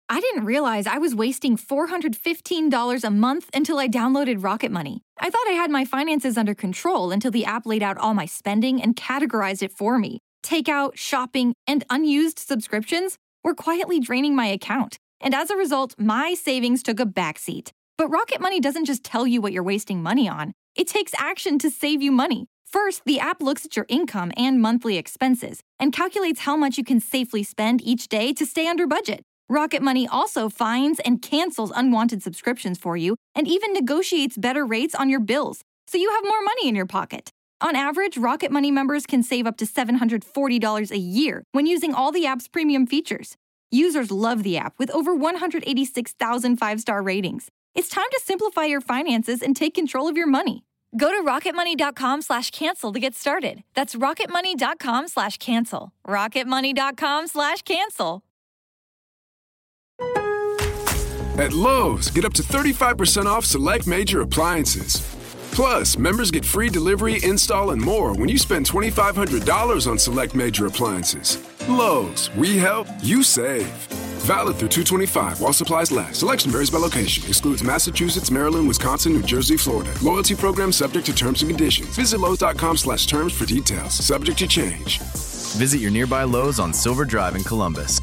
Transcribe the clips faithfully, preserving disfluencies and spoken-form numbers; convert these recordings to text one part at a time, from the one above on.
I didn't realize I was wasting four hundred fifteen dollars a month until I downloaded Rocket Money. I thought I had my finances under control until the app laid out all my spending and categorized it for me. Takeout, shopping, and unused subscriptions were quietly draining my account. And as a result, my savings took a backseat. But Rocket Money doesn't just tell you what you're wasting money on. It takes action to save you money. First, the app looks at your income and monthly expenses and calculates how much you can safely spend each day to stay under budget. Rocket Money also finds and cancels unwanted subscriptions for you and even negotiates better rates on your bills, so you have more money in your pocket. On average, Rocket Money members can save up to seven hundred forty dollars a year when using all the app's premium features. Users love the app with over one hundred eighty-six thousand five-star ratings. It's time to simplify your finances and take control of your money. Go to rocketmoney.com slash cancel to get started. That's rocketmoney.com slash cancel. rocketmoney.com slash cancel. At Lowe's, get up to thirty-five percent off select major appliances. Plus, members get free delivery, install, and more when you spend twenty-five hundred dollars on select major appliances. Lowe's, we help, you save. Valid through two twenty-five while supplies last. Selection varies by location. Excludes Massachusetts, Maryland, Wisconsin, New Jersey, Florida. Loyalty program subject to terms and conditions. Visit Lowe's.com slash terms for details. Subject to change. Visit your nearby Lowe's on Silver Drive in Columbus.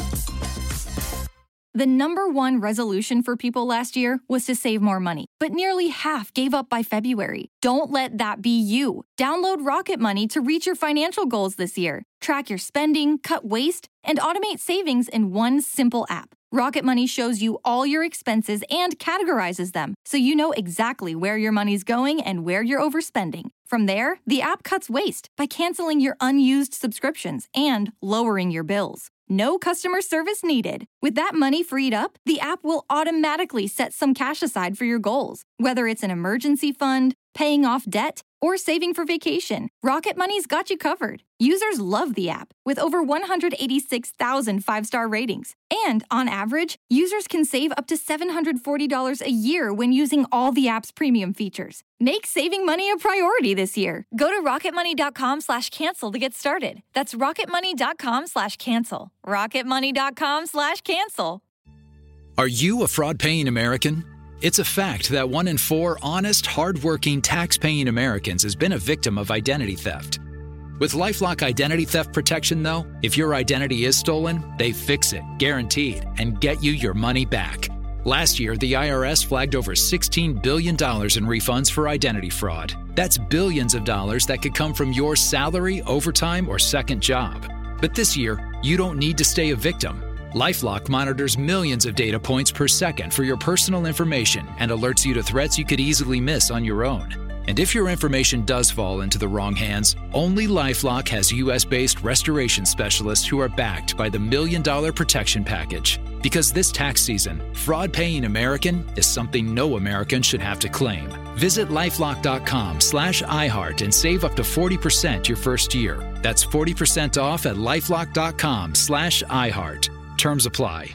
The number one resolution for people last year was to save more money, but nearly half gave up by February. Don't let that be you. Download Rocket Money to reach your financial goals this year. Track your spending, cut waste, and automate savings in one simple app. Rocket Money shows you all your expenses and categorizes them, so you know exactly where your money's going and where you're overspending. From there, the app cuts waste by canceling your unused subscriptions and lowering your bills. No customer service needed. With that money freed up, the app will automatically set some cash aside for your goals. Whether it's an emergency fund, paying off debt, or saving for vacation, Rocket Money's got you covered. Users love the app, with over one hundred eighty-six thousand five-star ratings. And on average, users can save up to seven hundred forty dollars a year when using all the app's premium features. Make saving money a priority this year. Go to rocketmoney.com slash cancel to get started. That's rocketmoney.com slash cancel. rocketmoney.com slash cancel. Are you a fraud-paying American? It's a fact that one in four honest, hard-working, tax-paying Americans has been a victim of identity theft. With LifeLock Identity Theft Protection, though, if your identity is stolen, they fix it, guaranteed, and get you your money back. Last year, the I R S flagged over sixteen billion dollars in refunds for identity fraud. That's billions of dollars that could come from your salary, overtime, or second job. But this year, you don't need to stay a victim. LifeLock monitors millions of data points per second for your personal information and alerts you to threats you could easily miss on your own. And if your information does fall into the wrong hands, only LifeLock has U S-based restoration specialists who are backed by the Million Dollar Protection Package. Because this tax season, fraud-paying American is something no American should have to claim. Visit lifelock.com slash iHeart and save up to forty percent your first year. That's forty percent off at lifelock.com slash iHeart. Terms apply.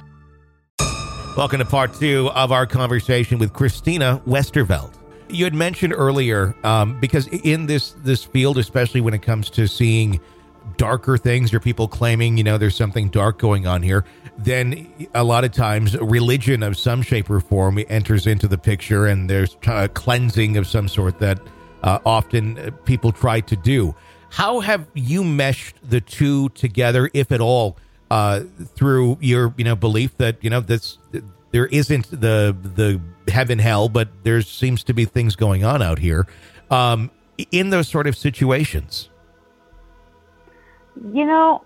Welcome to part two of our conversation with Christina Westervelt. You had mentioned earlier, um, because in this this field, especially when it comes to seeing darker things or people claiming, you know, there's something dark going on here, then a lot of times religion of some shape or form enters into the picture, and there's a cleansing of some sort that uh, often people try to do. How have you meshed the two together, if at all, uh, through your, you know, belief that, you know, this there isn't the the heaven hell, but there seems to be things going on out here um, in those sort of situations? You know,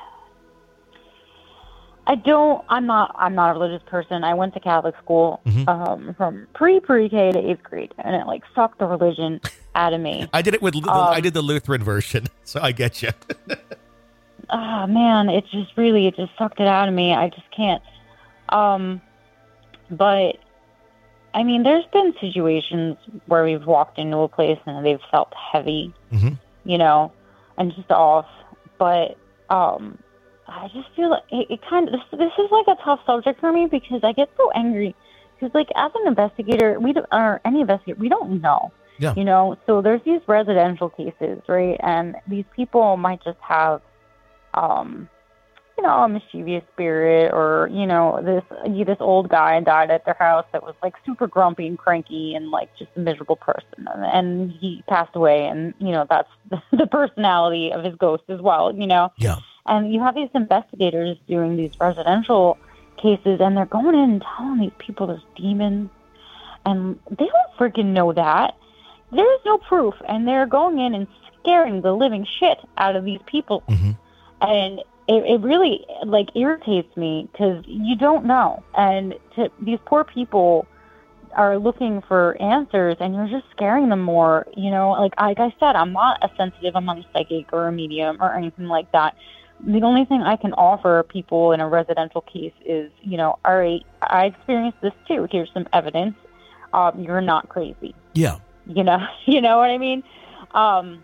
I don't, I'm not, I'm not a religious person. I went to Catholic school mm-hmm. um, from pre-pre-K to eighth grade, and it like sucked the religion out of me. I did it with, um, I did the Lutheran version, so I get you. Oh man, it just really, it just sucked it out of me. I just can't. Um, but I mean, there's been situations where we've walked into a place and they've felt heavy, mm-hmm. you know, and just off. But um, I just feel like it, it kind of, this, this is like a tough subject for me because I get so angry. Because, like, as an investigator, we don't, or any investigator, we don't know. Yeah. You know, so there's these residential cases, right? And these people might just have, um, you know, a mischievous spirit, or, you know, this this old guy died at their house that was like super grumpy and cranky and like just a miserable person, and, and he passed away, and, you know, that's the, the personality of his ghost as well, you know. Yeah. And you have these investigators doing these residential cases, and they're going in and telling these people there's demons, and they don't freaking know that. There's no proof, and they're going in and scaring the living shit out of these people. Mm-hmm. And it, it really, like, irritates me, because you don't know. And to, these poor people are looking for answers, and you're just scaring them more. You know, like, like I said, I'm not a sensitive, I'm not a psychic or a medium or anything like that. The only thing I can offer people in a residential case is, you know, all right, I experienced this too. Here's some evidence. Um, you're not crazy. Yeah. You know, you know what I mean? Um,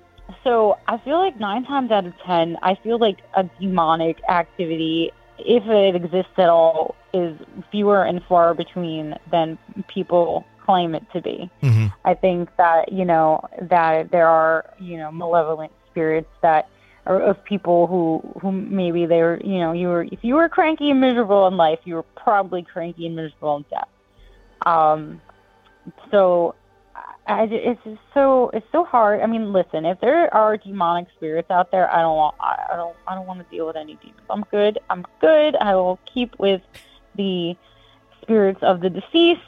so I feel like nine times out of ten, I feel like a demonic activity, if it exists at all, is fewer and far between than people claim it to be. Mm-hmm. I think that, you know, that there are, you know, malevolent spirits that are of people who, who maybe they were, you know, you were, if you were cranky and miserable in life, you were probably cranky and miserable in death. Um, so I, it's just so, it's so hard. I mean, listen, if there are demonic spirits out there, I don't want, I, I don't, I don't want to deal with any demons. I'm good. I'm good. I will keep with the spirits of the deceased.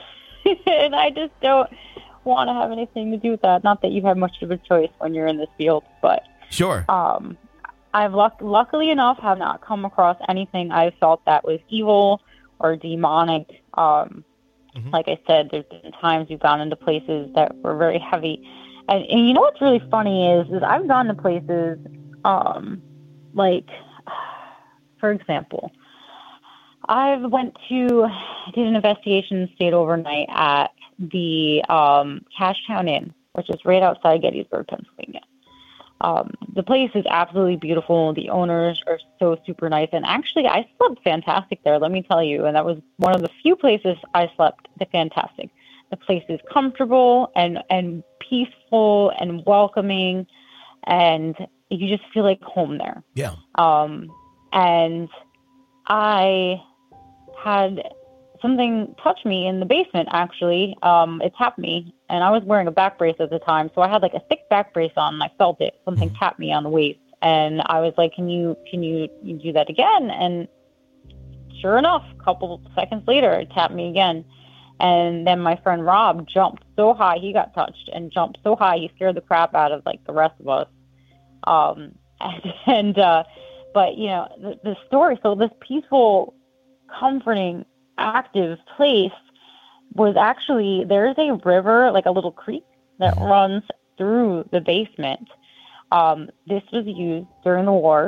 And I just don't want to have anything to do with that. Not that you have much of a choice when you're in this field, but sure. Um, I've luck- luckily enough have not come across anything I felt that was evil or demonic. Um, mm-hmm. Like I said, there's been times we've gone into places that were very heavy, and, and you know what's really funny is, is I've gone to places, um, like, for example, I went to, I did an investigation and stayed overnight at the um, Cashtown Inn, which is right outside Gettysburg, Pennsylvania. Um, the place is absolutely beautiful. The owners are so super nice. And actually, I slept fantastic there, let me tell you. And that was one of the few places I slept fantastic. The place is comfortable and, and peaceful and welcoming. And you just feel like home there. Yeah. Um, and I had something touch me in the basement, actually. Um, it tapped me, and I was wearing a back brace at the time, so I had like a thick back brace on, and I felt it. Something mm-hmm. tapped me on the waist, and I was like, can you can you, you do that again? And sure enough, a couple seconds later, it tapped me again. And then my friend Rob jumped so high, he got touched, and jumped so high, he scared the crap out of like the rest of us. Um, and, and uh, but, you know, the, the story, so this peaceful, comforting, active place was actually, there's a river, like a little creek that runs through the basement. Um, this was used during the war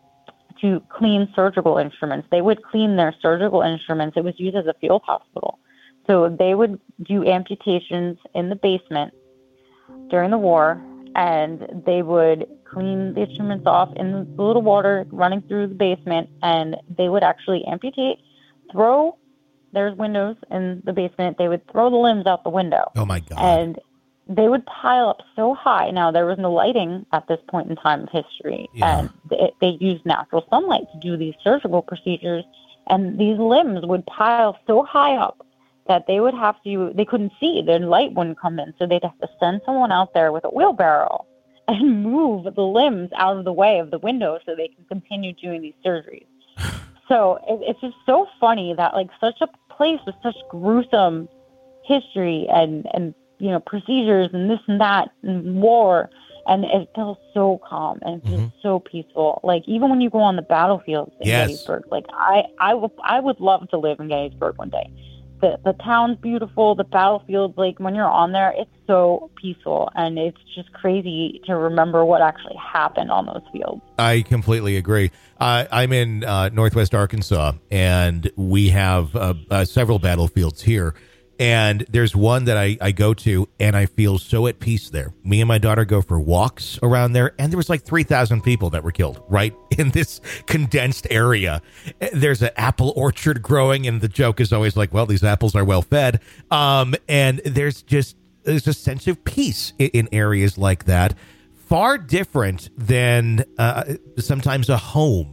to clean surgical instruments. They would clean their surgical instruments. It was used as a field hospital. So they would do amputations in the basement during the war, and they would clean the instruments off in the little water running through the basement, and they would actually amputate, throw, there's windows in the basement, they would throw the limbs out the window. Oh, my God. And they would pile up so high. Now, there was no lighting at this point in time of history, yeah. and they, they used natural sunlight to do these surgical procedures, and these limbs would pile so high up that they would have to, they couldn't see, their light wouldn't come in, so they'd have to send someone out there with a wheelbarrow and move the limbs out of the way of the window so they can continue doing these surgeries. So it, it's just so funny that like such a place with such gruesome history and, and, you know, procedures and this and that and war, and it feels so calm and it feels mm-hmm. so peaceful. Like even when you go on the battlefield in yes. Gettysburg, like I, I would, I would love to live in Gettysburg one day. The, the town's beautiful. The battlefield, like when you're on there, it's so peaceful, and it's just crazy to remember what actually happened on those fields. I completely agree. Uh, I'm in uh, Northwest Arkansas, and we have uh, uh, several battlefields here. And there's one that I, I go to, and I feel so at peace there. Me and my daughter go for walks around there, and there was like three thousand people that were killed right in this condensed area. There's an apple orchard growing, and the joke is always like, well, these apples are well fed. Um, and there's just there's a sense of peace in, in areas like that, far different than uh, sometimes a home.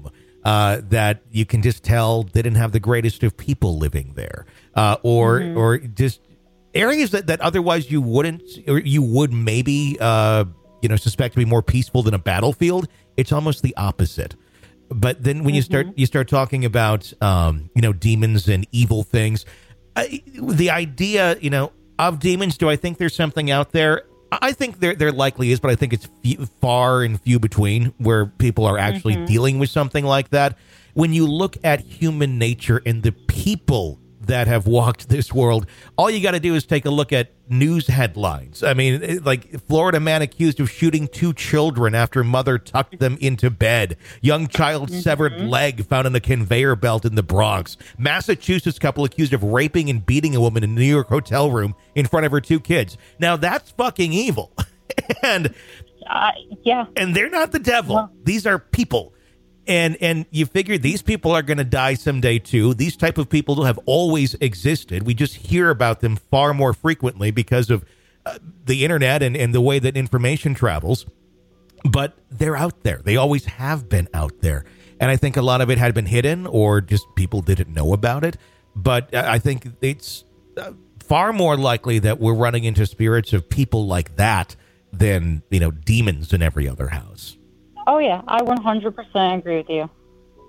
uh, that you can just tell they didn't have the greatest of people living there, uh, or mm-hmm. or just areas that, that otherwise you wouldn't, or you would maybe, uh, you know, suspect to be more peaceful than a battlefield. It's almost the opposite. But then when mm-hmm. you start you start talking about, um, you know, demons and evil things, uh, the idea, you know, of demons, do I think there's something out there? I think there there likely is, but I think it's few, far and few between where people are actually mm-hmm. dealing with something like that. When you look at human nature and the people that have walked this world, all you got to do is take a look at news headlines. I mean, like Florida man accused of shooting two children after mother tucked them into bed. Young child mm-hmm. severed leg found in a conveyor belt in the Bronx. Massachusetts couple accused of raping and beating a woman in a New York hotel room in front of her two kids. Now that's fucking evil. and uh, yeah, and they're not the devil. Well, these are people. And and you figure these people are going to die someday, too. These type of people have always existed. We just hear about them far more frequently because of uh, the internet and, and the way that information travels. But they're out there. They always have been out there. And I think a lot of it had been hidden or just people didn't know about it. But I think it's uh, far more likely that we're running into spirits of people like that than, you know, demons in every other house. Oh, yeah. I one hundred percent agree with you.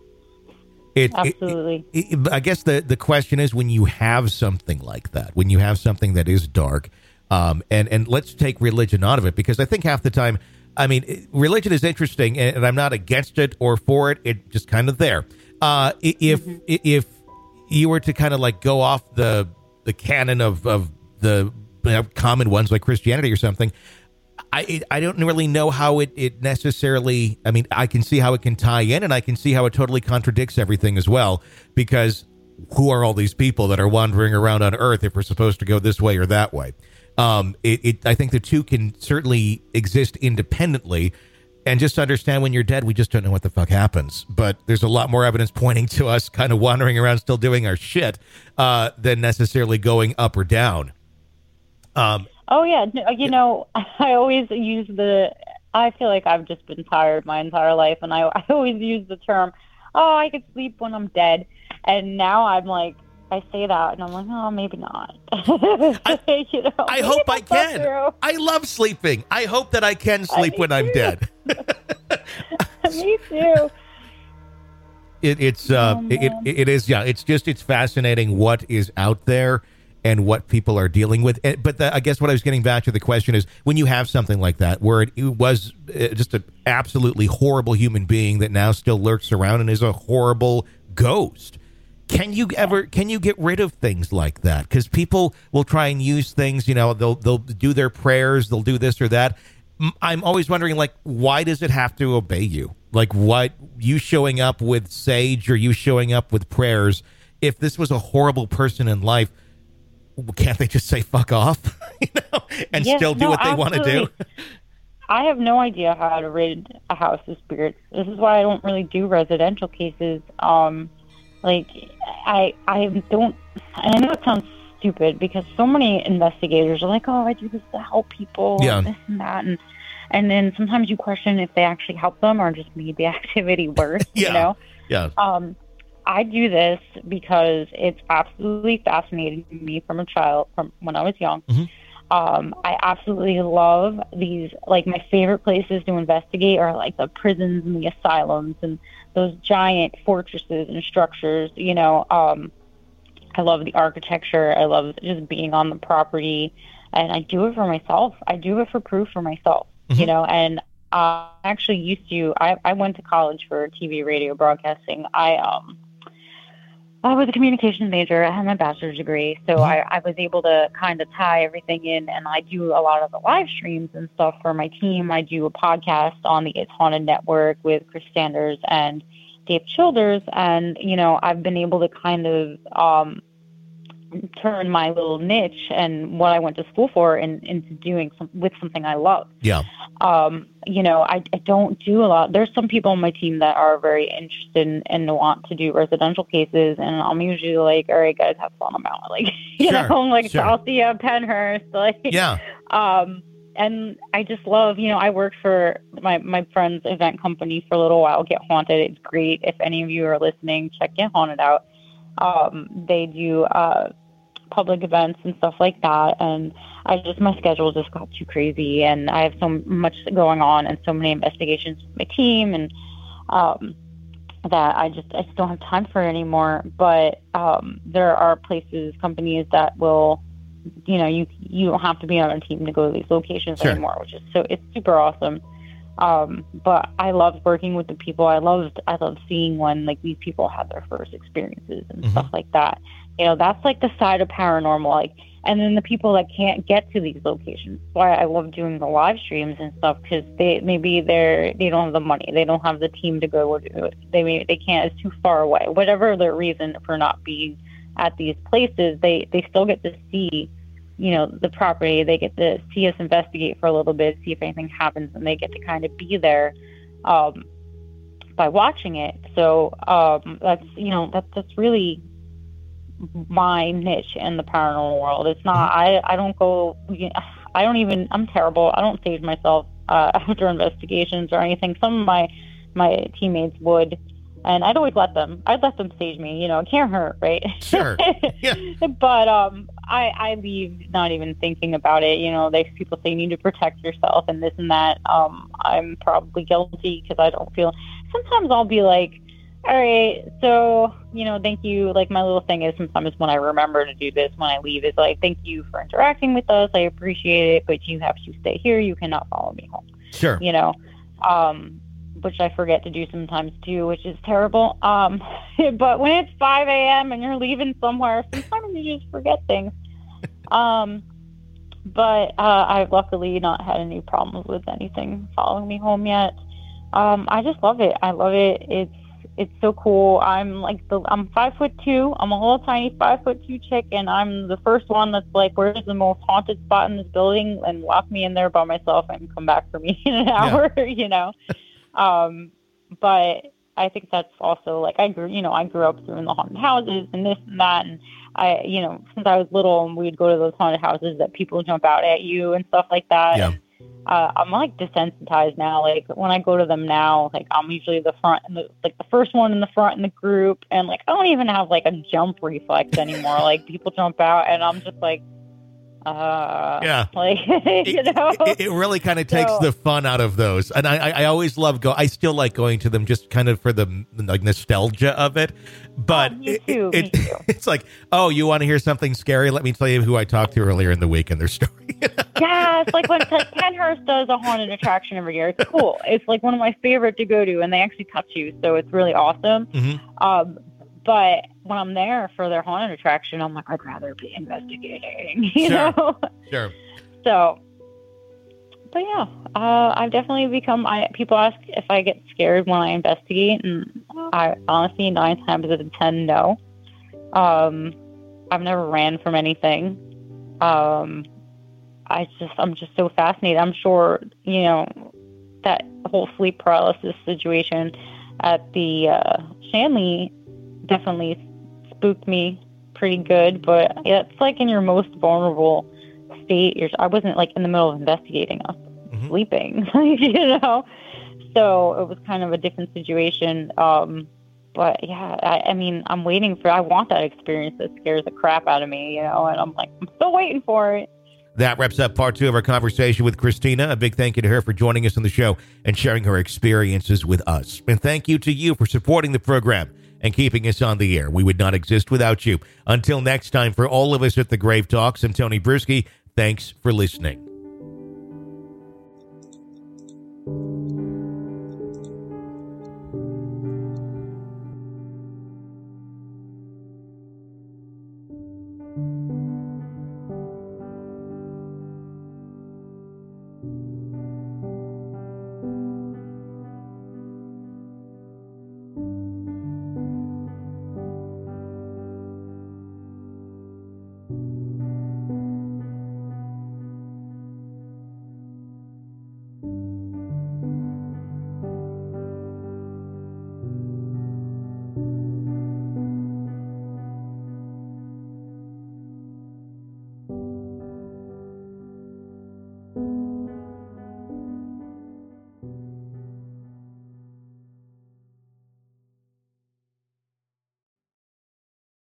It, Absolutely. It, it, I guess the, the question is when you have something like that, when you have something that is dark, um, and, and let's take religion out of it, because I think half the time, I mean, religion is interesting, and, and I'm not against it or for it. It's just kind of there. Uh, if mm-hmm. if you were to kind of like go off the the canon of, of the you know, common ones like Christianity or something, I I don't really know how it, it necessarily, I mean, I can see how it can tie in, and I can see how it totally contradicts everything as well, because who are all these people that are wandering around on Earth if we're supposed to go this way or that way? Um, it, it I think the two can certainly exist independently, and just understand when you're dead, we just don't know what the fuck happens. But there's a lot more evidence pointing to us kind of wandering around still doing our shit uh, than necessarily going up or down. Um Oh, yeah. You know, I always use the, I feel like I've just been tired my entire life. And I, I always use the term, oh, I could sleep when I'm dead. And now I'm like, I say that and I'm like, oh, maybe not. I, you know, I hope I can. True. I love sleeping. I hope that I can sleep when too. I'm dead. Me too. It, it's, uh, oh, it, it, it is, yeah, it's just, it's fascinating what is out there and what people are dealing with. But the, I guess what I was getting back to the question is, when you have something like that, where it, it was just an absolutely horrible human being that now still lurks around and is a horrible ghost, can you ever, can you get rid of things like that? Because people will try and use things, you know, they'll, they'll do their prayers, they'll do this or that. I'm always wondering, like, why does it have to obey you? Like, what, you showing up with sage or you showing up with prayers, if this was a horrible person in life, can't they just say fuck off, you know, and yes, still do no, what they want to do? I have no idea how to rid a house of spirits. This is why I don't really do residential cases. Um, like, I I don't, and I know it sounds stupid because so many investigators are like, oh, I do this to help people, yeah. and this and that, and and then sometimes you question if they actually help them or just made the activity worse, yeah. you know? Yeah. Um, I do this because it's absolutely fascinating to me from a child, from when I was young. Mm-hmm. Um, I absolutely love these, like my favorite places to investigate are like the prisons and the asylums and those giant fortresses and structures, you know. Um, I love the architecture. I love just being on the property, and I do it for myself. I do it for proof for myself, mm-hmm. you know, and I actually used to, I, I went to college for T V, radio, broadcasting. I, um, I was a communications major. I had my bachelor's degree, so mm-hmm. I, I was able to kind of tie everything in, and I do a lot of the live streams and stuff for my team. I do a podcast on the It's Haunted Network with Chris Sanders and Dave Childers, and, you know, I've been able to kind of um, turn my little niche and what I went to school for in, into doing some, with something I love. Yeah. Um, you know, I, I don't do a lot. There's some people on my team that are very interested in, and want to do residential cases, and I'm usually like, all right, guys, have fun. I'm out. Like, you sure, know, I'm like, sure. I'll see you at Penhurst. Like, yeah. Um, and I just love, you know, I worked for my, my friend's event company for a little while, Get Haunted. It's great. If any of you are listening, check Get Haunted out. Um, they do uh, public events and stuff like that. And I just, my schedule just got too crazy, and I have so much going on and so many investigations with my team, and um, that I just, I just don't have time for it anymore. But um, there are places, companies that will, you know, you you don't have to be on a team to go to these locations Sure. anymore, which is so, it's super awesome. Um, but I love working with the people. I loved, I love seeing when like these people have their first experiences and Mhm. stuff like that. You know, that's like the side of paranormal, like, and then the people that can't get to these locations. That's why I love doing the live streams and stuff, because they, maybe they're, they don't have the money. They don't have the team to go do it. They may, they can't, it's too far away, whatever their reason for not being at these places, they, they still get to see, you know, the property. They get to see us investigate for a little bit, see if anything happens, and they get to kind of be there um, by watching it. So um, that's, you know, that's that's really my niche in the paranormal world. It's not, I, I don't go, I don't even, I'm terrible. I don't save myself uh, after investigations or anything. Some of my, my teammates would, and I'd always let them, I'd let them stage me, you know, it can't hurt, right? Sure. Yeah. But um, I, I leave not even thinking about it. You know, there's people say you need to protect yourself and this and that. Um, I'm probably guilty because I don't feel, sometimes I'll be like, all right, so, you know, thank you. Like, my little thing is sometimes when I remember to do this, when I leave, is like, thank you for interacting with us. I appreciate it, but you have to stay here. You cannot follow me home. Sure. You know, um, which I forget to do sometimes too, which is terrible. Um, but when it's five a.m. and you're leaving somewhere, sometimes you just forget things. Um, but uh, I've luckily not had any problems with anything following me home yet. Um, I just love it. I love it. It's it's so cool. I'm like the I'm five foot two. I'm a little tiny five foot two chick, and I'm the first one that's like, where's the most haunted spot in this building, and lock me in there by myself and come back for me in an hour. Yeah. You know. Um, but I think that's also like I grew, you know, I grew up doing the haunted houses and this and that, and I, you know, since I was little, and we'd go to those haunted houses that people jump out at you and stuff like that. Yeah. And, uh, I'm like desensitized now. Like when I go to them now, like I'm usually the front and the like the first one in the front in the group, and like I don't even have like a jump reflex anymore. Like people jump out, and I'm just like. Uh, yeah, like you know, it, it really kind of takes so, the fun out of those, and I, I, I always love go. I still like going to them just kind of for the like nostalgia of it. But oh, me too, it, me it, too. it's like, oh, you want to hear something scary? Let me tell you who I talked to earlier in the week and their story. Yeah, it's like when Penhurst does a haunted attraction every year. It's cool. It's like one of my favorite to go to, and they actually touch you, so it's really awesome. Mm-hmm. Um, but when I'm there for their haunted attraction, I'm like, I'd rather be investigating, you Sure. know? Sure. So, but yeah, uh, I've definitely become, I, people ask if I get scared when I investigate, and I honestly, nine times out of ten, no. Um, I've never ran from anything. Um, I just, I'm just so fascinated. I'm sure, you know, that whole sleep paralysis situation at the uh, Shanley definitely spooked me pretty good, but it's like in your most vulnerable state. You're, I wasn't like in the middle of investigating. I was mm-hmm. sleeping, you know? So it was kind of a different situation. Um, but yeah, I, I mean, I'm waiting for, I want that experience that scares the crap out of me, you know? And I'm like, I'm still waiting for it. That wraps up part two of our conversation with Christina. A big thank you to her for joining us on the show and sharing her experiences with us. And thank you to you for supporting the program and keeping us on the air. We would not exist without you. Until next time, for all of us at the Grave Talks, I'm Tony Bruschi. Thanks for listening.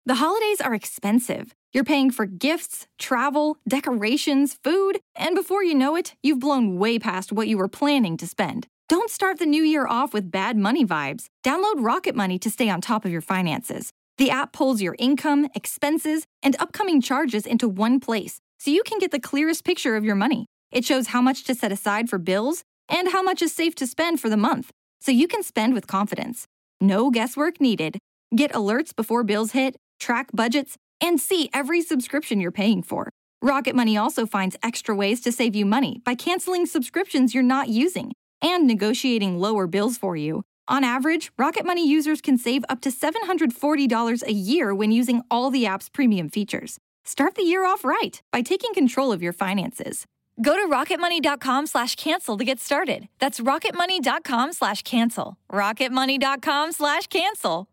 The holidays are expensive. You're paying for gifts, travel, decorations, food, and before you know it, you've blown way past what you were planning to spend. Don't start the new year off with bad money vibes. Download Rocket Money to stay on top of your finances. The app pulls your income, expenses, and upcoming charges into one place, so you can get the clearest picture of your money. It shows how much to set aside for bills and how much is safe to spend for the month, so you can spend with confidence. No guesswork needed. Get alerts before bills hit, track budgets, and see every subscription you're paying for. Rocket Money also finds extra ways to save you money by canceling subscriptions you're not using and negotiating lower bills for you. On average, Rocket Money users can save up to seven hundred forty dollars a year when using all the app's premium features. Start the year off right by taking control of your finances. Go to rocketmoney.com slash cancel to get started. That's rocketmoney.com slash cancel. rocketmoney.com slash cancel.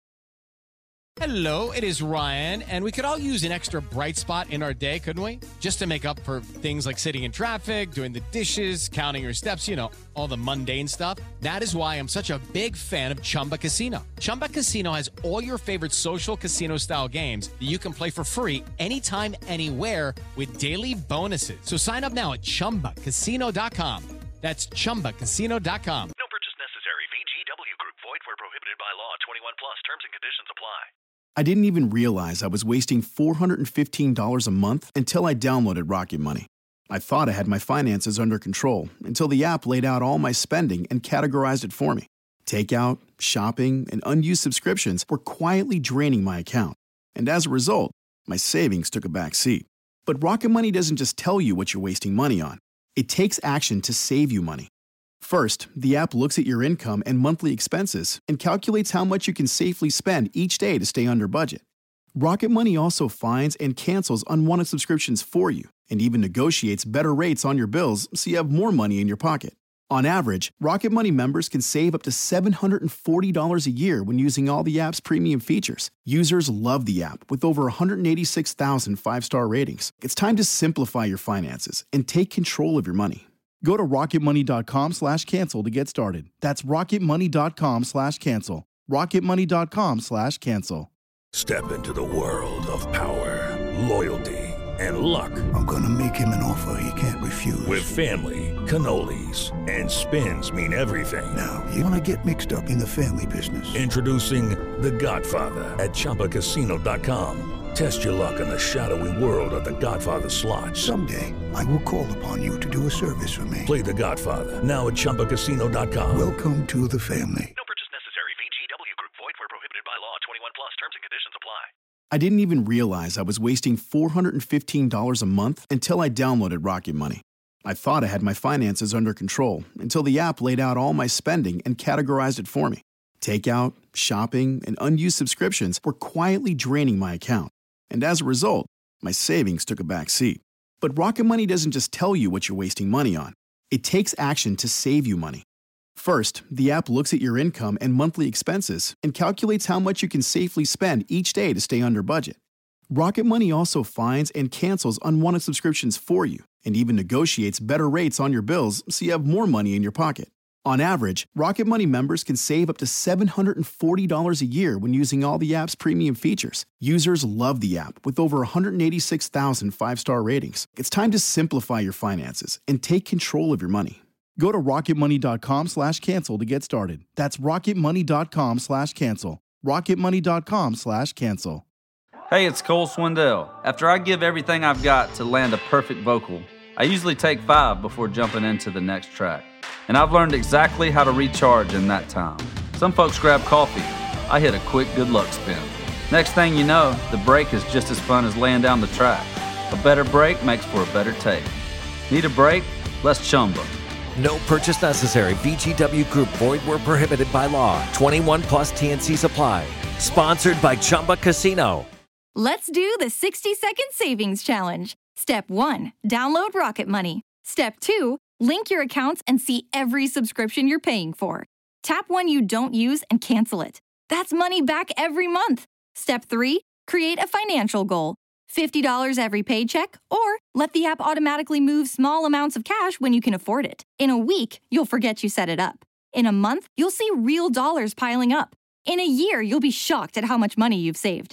Hello, it is Ryan, and we could all use an extra bright spot in our day, couldn't we? Just to make up for things like sitting in traffic, doing the dishes, counting your steps, you know, all the mundane stuff. That is why I'm such a big fan of Chumba Casino. Chumba Casino has all your favorite social casino-style games that you can play for free anytime, anywhere with daily bonuses. So sign up now at chumba casino dot com. That's chumba casino dot com. No purchase necessary. V G W Group. Void where prohibited by law. twenty-one plus. Terms and conditions apply. I didn't even realize I was wasting four hundred fifteen dollars a month until I downloaded Rocket Money. I thought I had my finances under control until the app laid out all my spending and categorized it for me. Takeout, shopping, and unused subscriptions were quietly draining my account. And as a result, my savings took a back seat. But Rocket Money doesn't just tell you what you're wasting money on. It takes action to save you money. First, the app looks at your income and monthly expenses and calculates how much you can safely spend each day to stay under budget. Rocket Money also finds and cancels unwanted subscriptions for you and even negotiates better rates on your bills so you have more money in your pocket. On average, Rocket Money members can save up to seven hundred forty dollars a year when using all the app's premium features. Users love the app with over one hundred eighty-six thousand five-star ratings. It's time to simplify your finances and take control of your money. Go to rocketmoney.com slash cancel to get started. That's rocketmoney.com slash cancel. rocketmoney.com slash cancel. Step into the world of power, loyalty, and luck. I'm going to make him an offer he can't refuse. With family, cannolis, and spins mean everything. Now, you want to get mixed up in the family business. Introducing The Godfather at chumba casino dot com. Test your luck in the shadowy world of The Godfather slot. Someday, I will call upon you to do a service for me. Play The Godfather, now at chumba casino dot com. Welcome to the family. No purchase necessary. V G W Group. Void where prohibited by law. twenty-one plus. Terms and conditions apply. I didn't even realize I was wasting four hundred fifteen dollars a month until I downloaded Rocket Money. I thought I had my finances under control until the app laid out all my spending and categorized it for me. Takeout, shopping, and unused subscriptions were quietly draining my account. And as a result, my savings took a back seat. But Rocket Money doesn't just tell you what you're wasting money on. It takes action to save you money. First, the app looks at your income and monthly expenses and calculates how much you can safely spend each day to stay under budget. Rocket Money also finds and cancels unwanted subscriptions for you and even negotiates better rates on your bills so you have more money in your pocket. On average, Rocket Money members can save up to seven hundred forty dollars a year when using all the app's premium features. Users love the app with over one hundred eighty-six thousand five-star ratings. It's time to simplify your finances and take control of your money. Go to rocketmoney.com slash cancel to get started. That's rocketmoney.com slash cancel. rocketmoney.com slash cancel. Hey, it's Cole Swindell. After I give everything I've got to land a perfect vocal, I usually take five before jumping into the next track. And I've learned exactly how to recharge in that time. Some folks grab coffee. I hit a quick good luck spin. Next thing you know, the break is just as fun as laying down the track. A better break makes for a better take. Need a break? Let's Chumba. No purchase necessary. V G W Group. Void where prohibited by law. twenty-one plus T N C supply. Sponsored by Chumba Casino. Let's do the sixty second savings challenge. Step one, download Rocket Money. Step two, link your accounts and see every subscription you're paying for. Tap one you don't use and cancel it. That's money back every month. Step three, create a financial goal. fifty dollars every paycheck, or let the app automatically move small amounts of cash when you can afford it. In a week, you'll forget you set it up. In a month, you'll see real dollars piling up. In a year, you'll be shocked at how much money you've saved.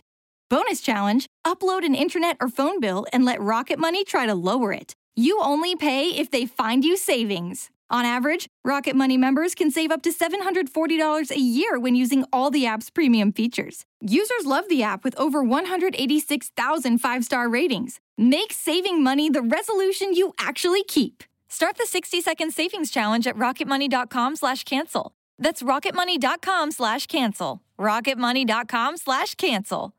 Bonus challenge, upload an internet or phone bill and let Rocket Money try to lower it. You only pay if they find you savings. On average, Rocket Money members can save up to seven hundred forty dollars a year when using all the app's premium features. Users love the app with over one hundred eighty-six thousand five-star ratings. Make saving money the resolution you actually keep. Start the sixty-second savings challenge at rocketmoney.com slash cancel. That's rocketmoney.com slash cancel. rocketmoney.com slash cancel.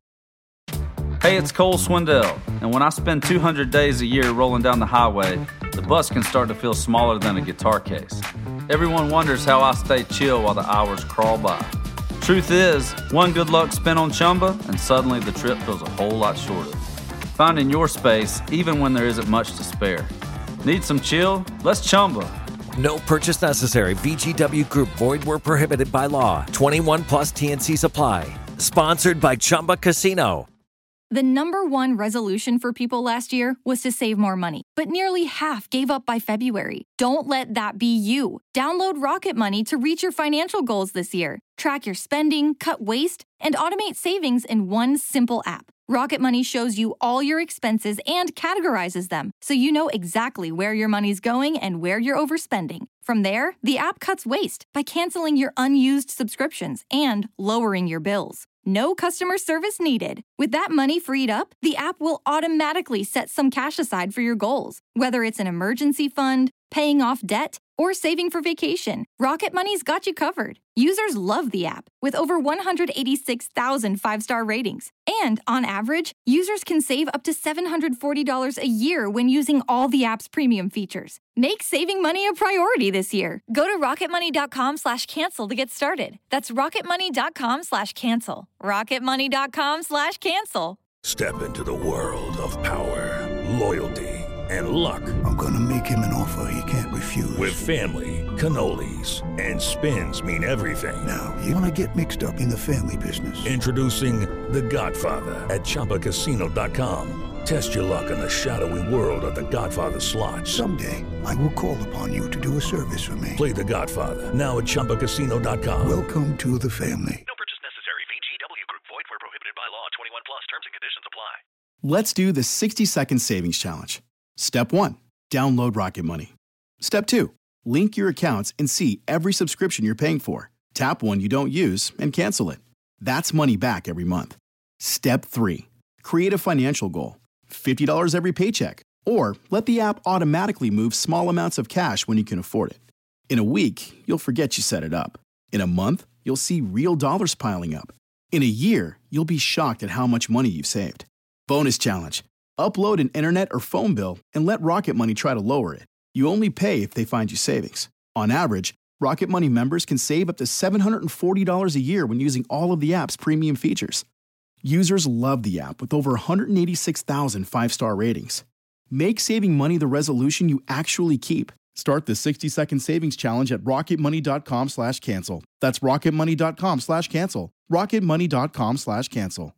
Hey, it's Cole Swindell, and when I spend two hundred days a year rolling down the highway, the bus can start to feel smaller than a guitar case. Everyone wonders how I stay chill while the hours crawl by. Truth is, one good luck spin on Chumba, and suddenly the trip feels a whole lot shorter. Finding your space, even when there isn't much to spare. Need some chill? Let's Chumba. No purchase necessary. V G W Group. Void where prohibited by law. twenty-one plus T N C supply. Sponsored by Chumba Casino. The number one resolution for people last year was to save more money, but nearly half gave up by February. Don't let that be you. Download Rocket Money to reach your financial goals this year. Track your spending, cut waste, and automate savings in one simple app. Rocket Money shows you all your expenses and categorizes them, so you know exactly where your money's going and where you're overspending. From there, the app cuts waste by canceling your unused subscriptions and lowering your bills. No customer service needed. With that money freed up, the app will automatically set some cash aside for your goals, whether it's an emergency fund, paying off debt, or saving for vacation. Rocket Money's got you covered. Users love the app with over one hundred eighty-six thousand five-star ratings. And on average, users can save up to seven hundred forty dollars a year when using all the app's premium features. Make saving money a priority this year. Go to rocketmoney.com slash cancel to get started. That's rocketmoney.com slash cancel. rocketmoney.com slash cancel. Step into the world of power, loyalty, and luck. I'm gonna make him an offer he can't refuse. With family, cannolis, and spins mean everything. Now, you wanna get mixed up in the family business. Introducing The Godfather at chumba casino dot com. Test your luck in the shadowy world of The Godfather slot. Someday, I will call upon you to do a service for me. Play The Godfather now at chumba casino dot com. Welcome to the family. No purchase necessary. V G W Group. Void where prohibited by law. twenty-one plus. Terms and conditions apply. Let's do the sixty-second savings challenge. Step one, download Rocket Money. Step two, link your accounts and see every subscription you're paying for. Tap one you don't use and cancel it. That's money back every month. Step three, create a financial goal. fifty dollars every paycheck. Or let the app automatically move small amounts of cash when you can afford it. In a week, you'll forget you set it up. In a month, you'll see real dollars piling up. In a year, you'll be shocked at how much money you've saved. Bonus challenge. Upload an internet or phone bill and let Rocket Money try to lower it. You only pay if they find you savings. On average, Rocket Money members can save up to seven hundred forty dollars a year when using all of the app's premium features. Users love the app with over one hundred eighty-six thousand five-star ratings. Make saving money the resolution you actually keep. Start the sixty-second savings challenge at rocketmoney.com slash cancel. That's rocketmoney.com slash cancel. rocketmoney.com slash cancel.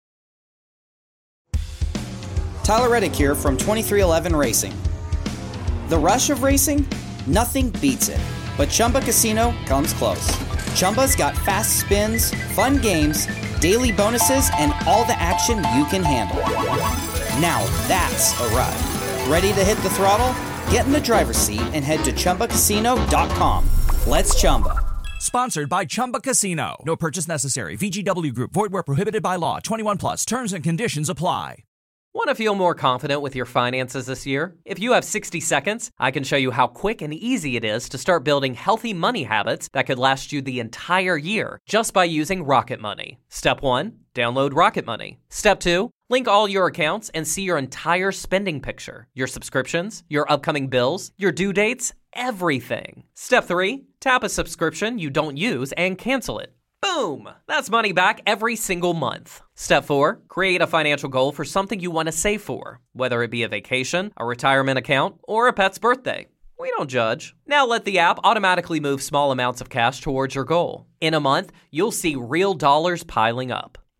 Tyler Reddick here from twenty-three eleven Racing. The rush of racing? Nothing beats it. But Chumba Casino comes close. Chumba's got fast spins, fun games, daily bonuses, and all the action you can handle. Now that's a ride. Ready to hit the throttle? Get in the driver's seat and head to chumba casino dot com. Let's Chumba. Sponsored by Chumba Casino. No purchase necessary. V G W Group. Void where prohibited by law. twenty-one plus. Terms and conditions apply. Want to feel more confident with your finances this year? If you have sixty seconds, I can show you how quick and easy it is to start building healthy money habits that could last you the entire year just by using Rocket Money. Step one, download Rocket Money. Step two, link all your accounts and see your entire spending picture, your subscriptions, your upcoming bills, your due dates, everything. Step three, tap a subscription you don't use and cancel it. Boom! That's money back every single month. Step four, create a financial goal for something you want to save for, whether it be a vacation, a retirement account, or a pet's birthday. We don't judge. Now let the app automatically move small amounts of cash towards your goal. In a month, you'll see real dollars piling up.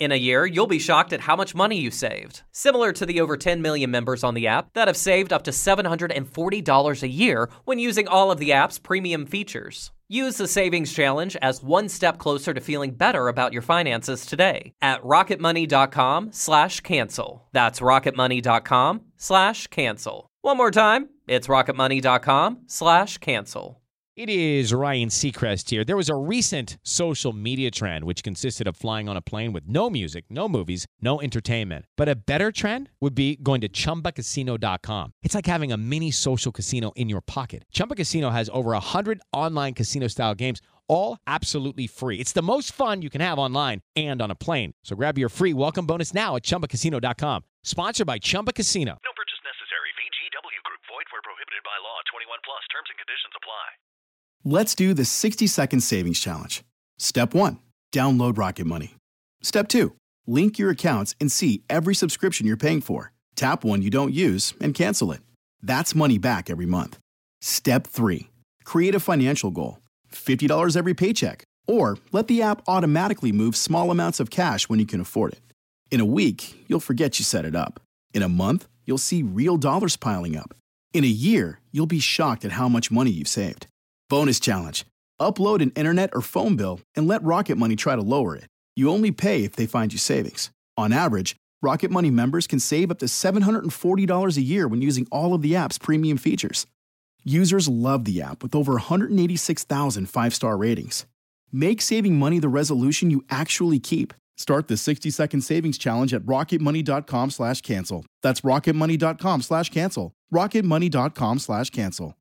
In a year, you'll be shocked at how much money you saved. Similar to the over ten million members on the app that have saved up to seven hundred forty dollars a year when using all of the app's premium features. Use the Savings Challenge as one step closer to feeling better about your finances today at rocketmoney.com slash cancel. That's rocketmoney.com slash cancel. One more time, it's rocketmoney.com slash cancel. It is Ryan Seacrest here. There was a recent social media trend which consisted of flying on a plane with no music, no movies, no entertainment. But a better trend would be going to chumba casino dot com. It's like having a mini social casino in your pocket. Chumba Casino has over one hundred online casino-style games, all absolutely free. It's the most fun you can have online and on a plane. So grab your free welcome bonus now at chumba casino dot com. Sponsored by Chumba Casino. No purchase necessary. V G W Group. Void where prohibited by law. twenty-one plus. Terms and conditions apply. Let's do the sixty second savings challenge. Step one, download Rocket Money. Step two, link your accounts and see every subscription you're paying for. Tap one you don't use and cancel it. That's money back every month. Step three, create a financial goal. fifty dollars every paycheck. Or let the app automatically move small amounts of cash when you can afford it. In a week, you'll forget you set it up. In a month, you'll see real dollars piling up. In a year, you'll be shocked at how much money you've saved. Bonus challenge. Upload an internet or phone bill and let Rocket Money try to lower it. You only pay if they find you savings. On average, Rocket Money members can save up to seven hundred forty dollars a year when using all of the app's premium features. Users love the app with over one hundred eighty-six thousand five-star ratings. Make saving money the resolution you actually keep. Start the sixty second savings challenge at rocketmoney.com slash cancel. That's rocketmoney.com slash cancel. rocketmoney.com slash cancel.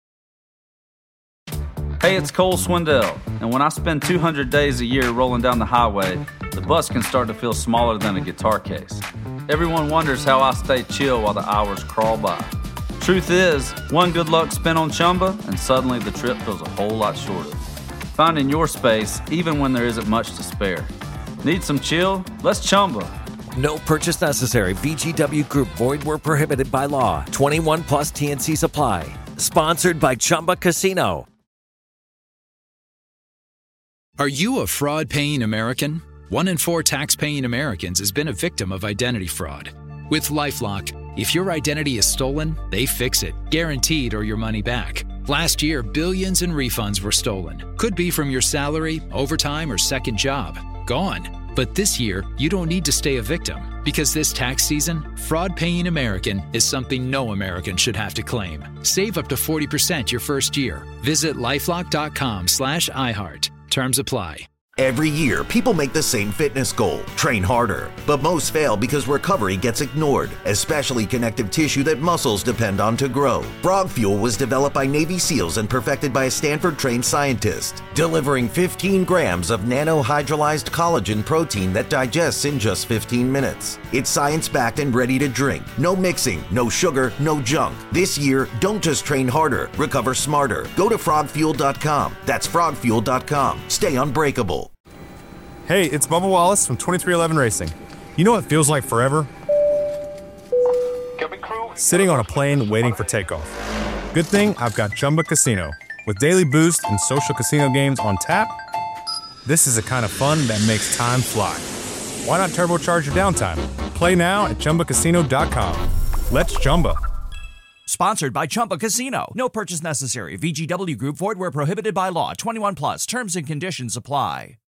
Hey, it's Cole Swindell, and when I spend two hundred days a year rolling down the highway, the bus can start to feel smaller than a guitar case. Everyone wonders how I stay chill while the hours crawl by. Truth is, one good luck spin on Chumba, and suddenly the trip feels a whole lot shorter. Finding your space, even when there isn't much to spare. Need some chill? Let's Chumba. No purchase necessary. V G W Group. Void where prohibited by law. twenty-one plus T N C supply. Sponsored by Chumba Casino. Are you a fraud-paying American? One in four tax-paying Americans has been a victim of identity fraud. With LifeLock, if your identity is stolen, they fix it, guaranteed or your money back. Last year, billions in refunds were stolen. Could be from your salary, overtime, or second job. Gone. But this year, you don't need to stay a victim, because this tax season, fraud-paying American is something no American should have to claim. Save up to forty percent your first year. Visit lifelock.com slash iHeart. Terms apply. Every year, people make the same fitness goal, train harder. But most fail because recovery gets ignored, especially connective tissue that muscles depend on to grow. Frog Fuel was developed by Navy SEALs and perfected by a Stanford-trained scientist, delivering fifteen grams of nanohydrolyzed collagen protein that digests in just fifteen minutes. It's science-backed and ready to drink. No mixing, no sugar, no junk. This year, don't just train harder, recover smarter. Go to frog fuel dot com. That's frog fuel dot com. Stay unbreakable. Hey, it's Bubba Wallace from twenty-three eleven Racing. You know what feels like forever? Sitting on a plane waiting for takeoff. Good thing I've got Chumba Casino. With daily boost and social casino games on tap, this is the kind of fun that makes time fly. Why not turbocharge your downtime? Play now at chumba casino dot com. Let's Chumba. Sponsored by Chumba Casino. No purchase necessary. V G W Group. Void where prohibited by law. twenty-one plus. Terms and conditions apply.